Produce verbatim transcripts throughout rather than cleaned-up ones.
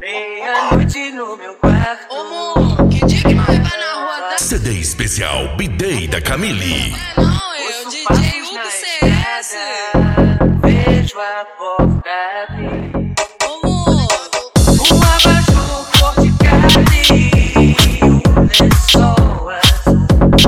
Meia-noite no meu quarto. Ô, amor, que dia que nós vai na rua da... C D especial B-Day da Camille. É não, eu, D J Hugo C S. Vejo a porta abrir. Ô, amor, Um abajur cor de carne, um lençol azul,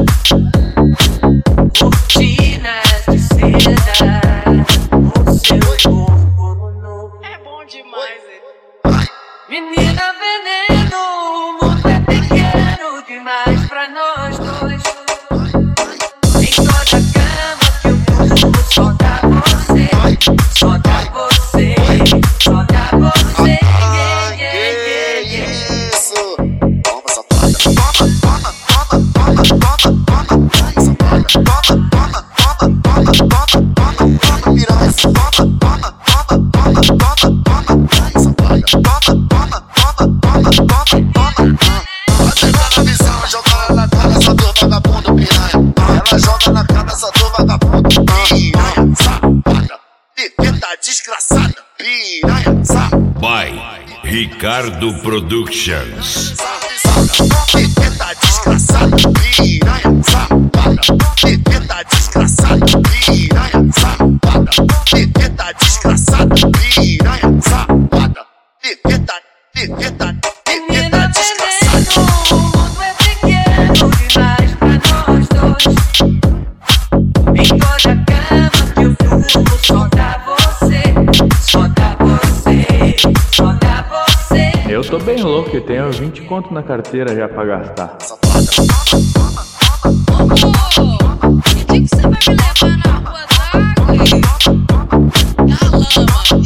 cortinas de seda, o seu corpo nu. é bom demais, hein? Menina veneno, o mundo é pequeno demais pra nós dois. Em toda cama que eu durmo só dá você, só dá você, só dá você. Yeah, yeah, yeah, yeah. Isso! Toma, safada! Toma, toma, toma, toma, toma, toma, toma, safada! Toma, toma, toma, toma, toma, toma, toma, piranha! Toma, toma, toma, toma, toma, toma, toma, safada! Toma, toma, toma, toma, toma, toma, toma. Vai pegar na visão, jogar na cabeça do vagabundo, piranha! Ela joga na cabeça do vagabundo, piranha! Safada! Defenda desgraçada, piranha! Safada! By Ricardo Productions. Defenda desgraçada, piranha! Safada! Defenda desgraçada, piranha! Safada! Defenda desgraçada, piranha! Safada! Defenda, defenda, defenda Menina desgraçada. veneno, o mundo é pequeno demais pra nós dois. Em toda cama que eu durmo só dá você, só dá você, só dá você. Eu tô bem louco, eu tenho vinte conto na carteira já pra gastar. Ô, amor, que dia que você vai me levar na rua d'água? Na lama.